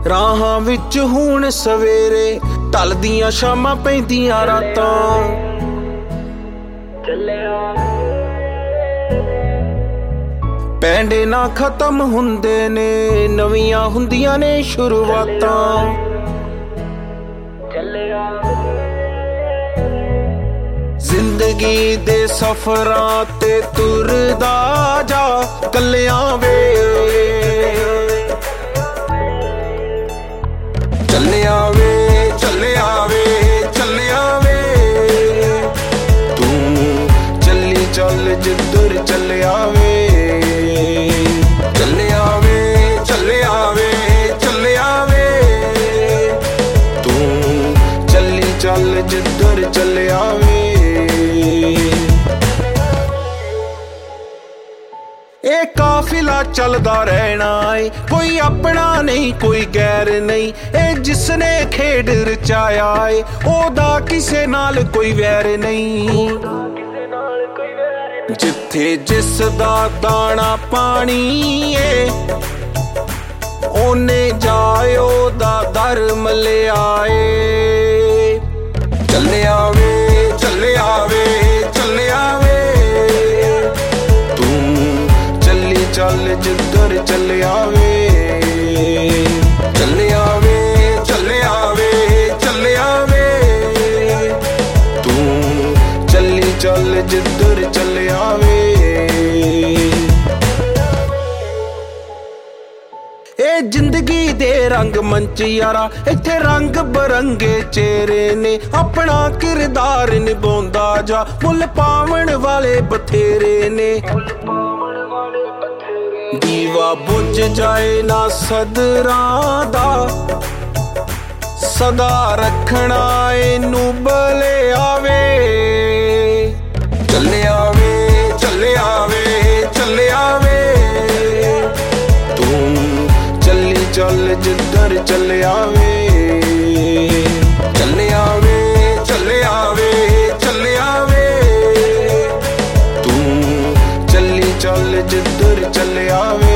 ਰਾਹਾਂ ਵਿੱਚ ਹੁਣ ਸਵੇਰੇ ਢਲਦੀਆਂ ਸ਼ਾਮਾਂ ਪੈਂਦੀਆਂ ਰਾਤਾਂ ਪੈਂਡੇ ਨਾ ਖਤਮ ਹੁੰਦੇ ਨੇ ਨਵੀਆਂ ਹੁੰਦੀਆਂ ਨੇ ਸ਼ੁਰੂਆਤਾਂ ਜ਼ਿੰਦਗੀ ਦੇ ਸਫ਼ਰਾਂ ਤੇ ਤੁਰਦਾ ਜਾ ਕੱਲਿਆਂ ਵੇ ਚੱਲਿਆ ਵੇ ਚੱਲਿਆ ਵੇ ਚੱਲਿਆ ਵੇ ਤੂੰ ਚੱਲੀ ਚੱਲ ਜਿੱਧਰ ਚੱਲਿਆ ਵੇ ਚੱਲਿਆ ਵੇ ਚੱਲਿਆ ਵੇ ਚੱਲਿਆ ਵੇ ਤੂੰ ਚੱਲੀ ਚੱਲ ਜਿੱਧਰ ਚੱਲਿਆ ਵੇ ਇਹ ਕਾਫਿਲਾ ਚੱਲਦਾ ਰਹਿਣਾ ਏ ਕੋਈ ਆਪਣਾ ਨਹੀਂ ਕੋਈ ਗੈਰ ਨਹੀਂ ਇਹ ਜਿਸਨੇ ਖੇਡ ਰਚਾਇਆ ਏ ਉਹਦਾ ਕਿਸੇ ਨਾਲ ਕੋਈ ਵੈਰ ਨਹੀਂ ਜਿੱਥੇ ਜਿਸ ਦਾ ਦਾਣਾ ਪਾਣੀ ਏ ਉਹਨੇ ਜਾਇਓ ਦਾ ਦਰ ਮਲਿਆ ਏ ਚੱਲਿਆ ਵੇ ਚੱਲਿਆ ਵੇ ਚੱਲਿਆ ਵੇ ਚੱਲ ਜਿੱਧਰ ਚੱਲਿਆ ਵੇ ਚੱਲਿਆ ਵੇ ਚੱਲਿਆ ਵੇ ਚੱਲਿਆ ਵੇ ਤੂੰ ਚੱਲੀ ਚੱਲ ਜਿੱਧਰ ਚੱਲਿਆ ਵੇ ਇਹ ਜ਼ਿੰਦਗੀ ਦੇ ਰੰਗ ਮੰਚ ਯਾਰਾ ਇੱਥੇ ਰੰਗ ਬਰੰਗੇ ਚਿਹਰੇ ਨੇ ਆਪਣਾ ਕਿਰਦਾਰ ਨਿਭਾਉਂਦਾ ਜਾ ਮੁੱਲ ਪਾਵਣ ਵਾਲੇ ਬਥੇਰੇ ਨੇ ਦੀਵਾ ਬੁੱਝ ਜਾਏ ਨਾ ਸਦਰਾਂ ਦਾ ਸਦਾ ਰੱਖਣਾ ਇਹਨੂੰ ਬਲਿਆ ਵੇ ਚੱਲਿਆ ਵੇ ਚੱਲਿਆ ਵੇ ਚੱਲਿਆ ਵੇ ਤੂੰ ਚੱਲੀ ਚੱਲ ਜਿੱਧਰ ਚੱਲਿਆ ਵੇ ਚੱਲਿਆ ਵੇ ਚੱਲਿਆ ਵੇ ਚੱਲਿਆ ਵੇ ਤੂੰ ਚੱਲੀ ਚੱਲ ਜਿੱਧਰ ਚੱਲਿਆ ਵੇ